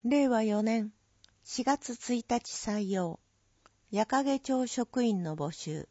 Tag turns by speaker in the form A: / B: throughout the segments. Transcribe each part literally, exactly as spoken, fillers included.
A: れいわよねんしがつついたち採用、矢掛町職員の募集。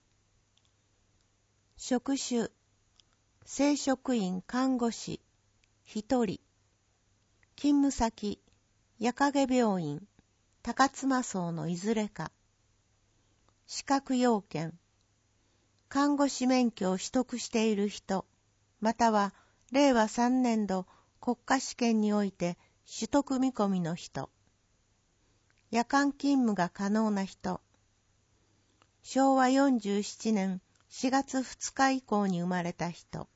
A: 職種、正職員看護師、ひとり。勤務先、矢掛病院、高妻荘のいずれか。資格要件、看護師免許を取得している人、またはれいわさんねんど国家試験において取得見込みの人。夜間勤務が可能な人。しょうわよんじゅうななねんしがつふつか以降に生まれた人。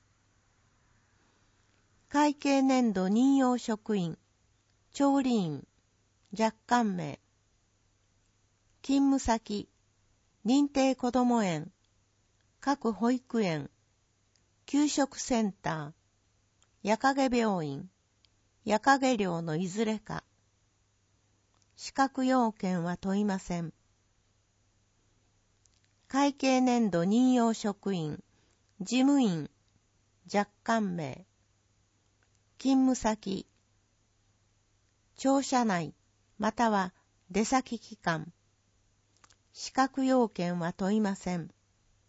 A: 会計年度任用職員、調理員、若干名。勤務先、認定こども園、各保育園、給食センター、矢掛病院、矢掛寮のいずれか。資格要件は問いません。会計年度任用職員、事務員、若干名。勤務先、庁舎内または出先機関。資格要件は問いません。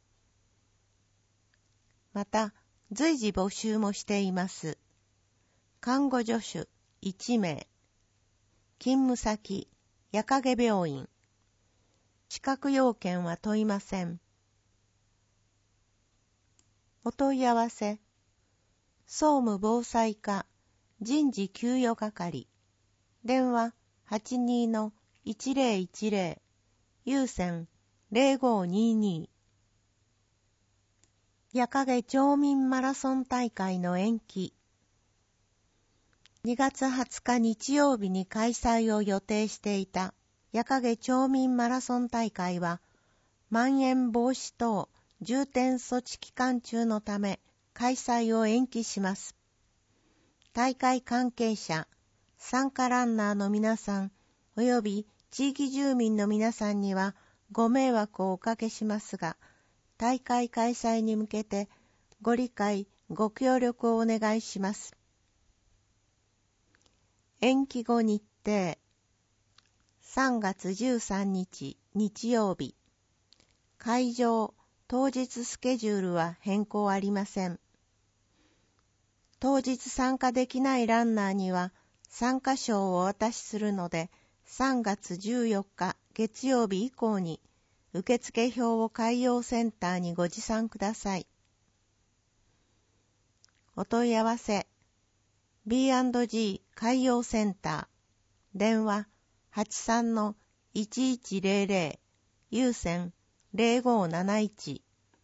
A: また、随時募集もしています。看護助手いちめい。勤務先、矢掛病院。資格要件は問いません。お問い合わせ、総務防災課人事給与係。電話 はちにーのいちぜろいちぜろ 有線 ぜろごにーにー。矢掛町民マラソン大会の延期。にがつはつか日曜日に開催を予定していた矢掛町民マラソン大会は、まん延防止等重点措置期間中のため開催を延期します。大会関係者、参加ランナーの皆さん、および地域住民の皆さんにはご迷惑をおかけしますが、大会開催に向けてご理解、ご協力をお願いします。延期後日程、さんがつじゅうさんにち日曜日。会場、当日スケジュールは変更ありません。当日参加できないランナーには参加証をお渡しするので、さんがつじゅうよっか月曜日以降に受付票を海洋センターにご持参ください。お問い合わせ、ビーアンドジー 海洋センター、電話 はちさんのいちいちぜろぜろ 有線 ぜろごなないち。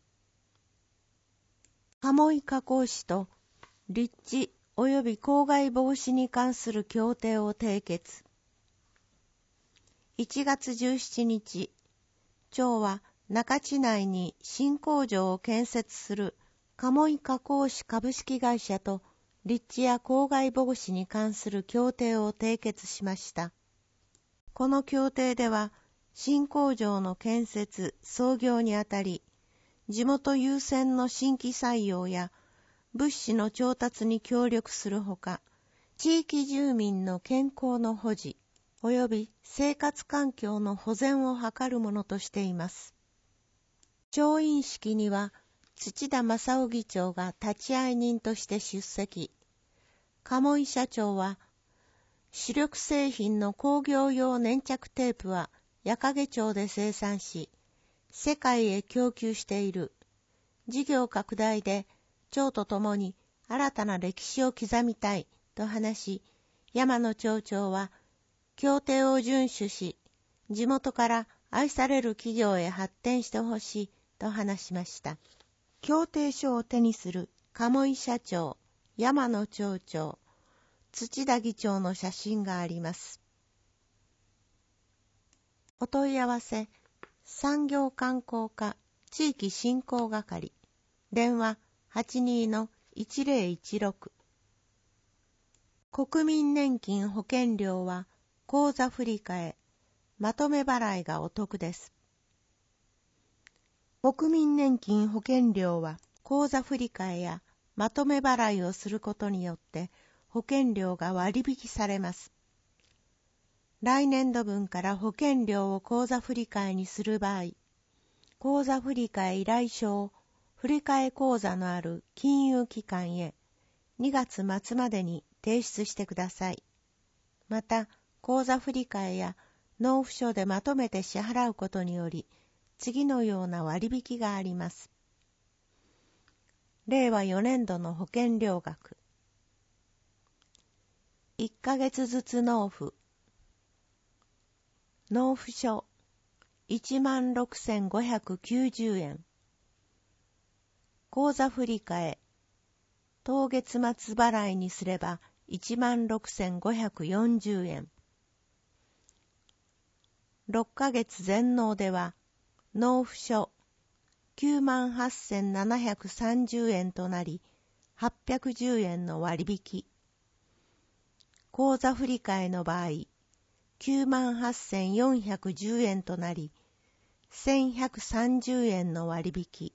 A: 鴨井加工士と立地及び公害防止に関する協定を締結。いちがつじゅうしちにち、町は中地内に新工場を建設する鴨井加工士株式会社と立地や公害防止に関する協定を締結しました。この協定では、新工場の建設・操業にあたり、地元優先の新規採用や物資の調達に協力するほか、地域住民の健康の保持及び生活環境の保全を図るものとしています。調印式には土田正夫議長が立会人として出席。鴨井社長は、主力製品の工業用粘着テープは矢掛町で生産し、世界へ供給している。事業拡大で町とともに新たな歴史を刻みたいと話し、山野町長は協定を遵守し、地元から愛される企業へ発展してほしいと話しました。協定書を手にする鴨井社長、山野町長、土田議長の写真があります。お問い合わせ、産業観光課地域振興係、電話 はちにーのいちぜろいちろく。国民年金保険料は口座振替、まとめ払いがお得です。国民年金保険料は口座振替やまとめ払いをすることによって保険料が割引されます。 来年度分から保険料を口座振替にする場合、口座振替依頼書を振替口座のある金融機関へにがつ末までに提出してください。また、口座振替や納付書でまとめて支払うことにより、次のような割引があります。れいわよねんどの保険料額。いっかげつずつ納付。納付書いちまんろくせんごひゃくきゅうじゅうえん。口座振替、当月末払いにすればいちまんろくせんごひゃくよんじゅうえん。ろっかげつ全納では、納付書きゅうまんはっせんななひゃくさんじゅうえんとなり、はっぴゃくじゅうえんの割引。口座振替の場合、きゅうまんはっせんよんひゃくじゅうえんとなり、せんひゃくさんじゅうえんの割引。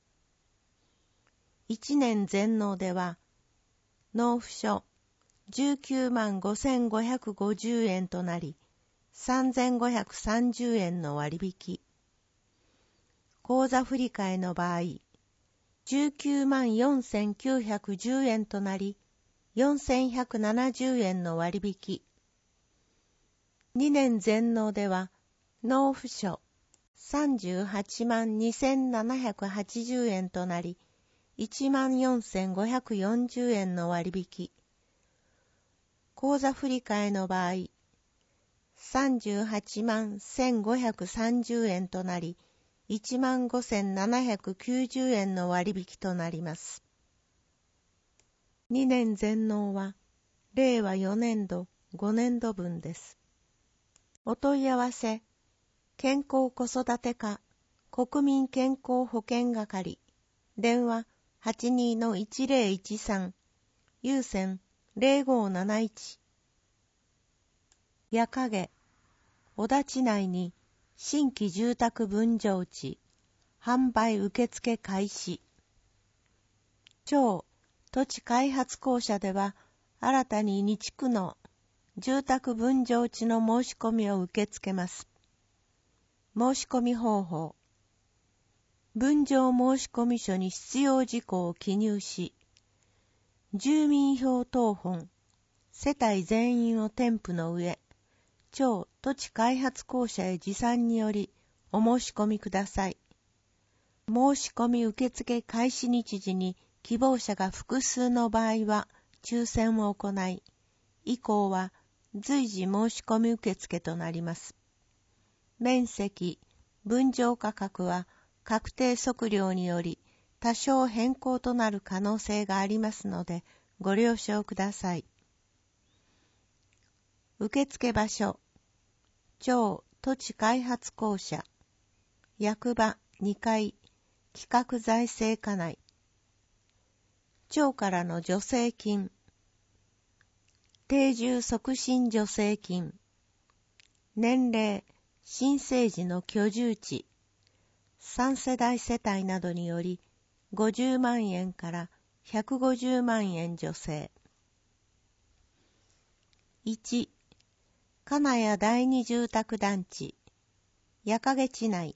A: いちねん全納では、納付書じゅうきゅうまんごせんごひゃくごじゅうえんとなり、さんぜんごひゃくさんじゅうえんの割引。口座振替の場合、じゅうきゅうまんよんせんきゅうひゃくじゅうえんとなり、よんせんひゃくななじゅうえんの割引。にねん全納では、納付書さんじゅうはちまんにせんななひゃくはちじゅうえんとなり、いちまんよんせんごひゃくよんじゅうえんの割引。口座振替の場合、さんじゅうはちまんせんごひゃくさんじゅうえんとなり、いちまんごせんななひゃくきゅうじゅうえんの割引となります。にねん全納は、れいわよねんどごねんど分です。お問い合わせ、健康子育て課国民健康保険係、電話 はちにーのいちぜろいちさん、有線ぜろごーなないち。夜影、小田地内に新規住宅分譲地、販売受付開始。町土地開発公社では、新たにに地区の住宅分譲地の申し込みを受け付けます。申し込み方法。分譲申込書に必要事項を記入し、住民票謄本、世帯全員を添付の上、町土地開発公社へ持参によりお申し込みください。申し込み受付開始日時に希望者が複数の場合は抽選を行い、以降は随時申し込み受付となります。面積、分譲価格は確定測量により多少変更となる可能性がありますのでご了承ください。受付場所、町土地開発公社、役場にかい、企画財政課内。町からの助成金、定住促進助成金、年齢、新生児の居住地、さん世代世帯などによりごじゅうまんえんからひゃくごじゅうまんえん助成。いち、金谷第二住宅団地、夜影地内。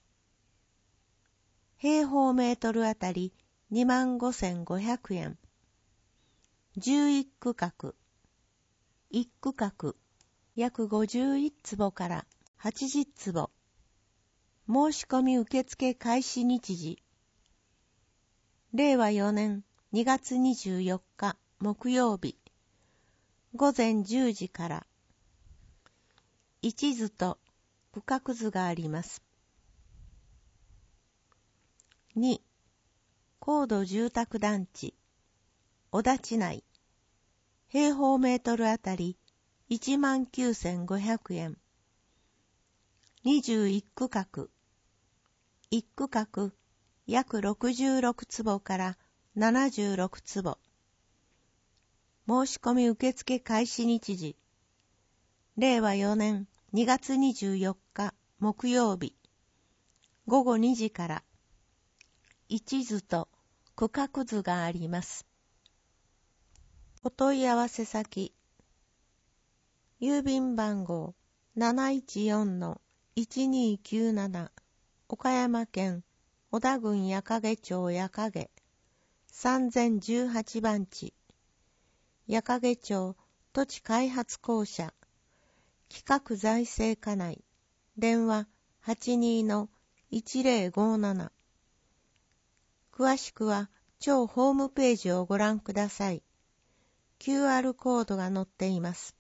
A: 平方メートルあたりにまんごせんごひゃくえん。じゅういち区画。いち区画、約ごじゅういち坪からはちじゅう坪。申し込み受付開始日時。れいわよねんにがつにじゅうよっか木曜日。ごぜんじゅうじから。一図と区画図があります。に、高度住宅団地、小田地内。平方メートルあたりいちまんきゅうせんごひゃくえん。にじゅういち区画。いち区画約ろくじゅうろく坪からななじゅうろく坪。申し込み受付開始日時。れいわよねんにがつにじゅうよっか木曜日。ごごにじから。一図と区画図があります。お問い合わせ先。郵便番号なないちよんのいちにきゅうなな 岡山県小田郡矢掛町矢掛さんぜんじゅうはちばんち矢掛町土地開発公社企画財政課内電話 はちにのいちぜろごなな 詳しくは町ホームページをご覧ください。キューアール コードが載っています。